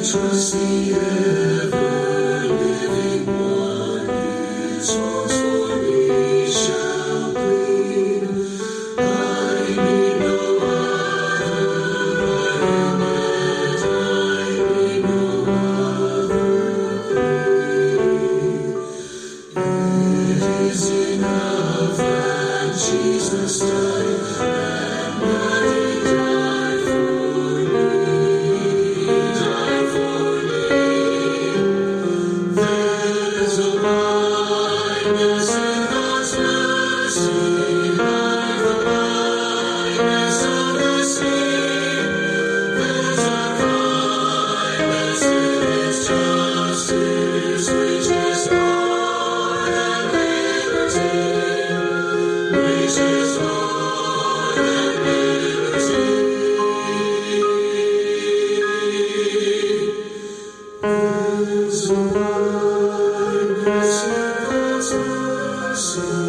was the ever-living one whose wounds for me shall bleed. I need no other vitamin, I need no other plea. It is enough that Jesus died, and that He died for me, died for me. There's a blindness in God's mercy, like the blindness of the sea. There's a kindness in His justice, which is more than liberty, which is more than liberty. There's a blindness in God's mercy,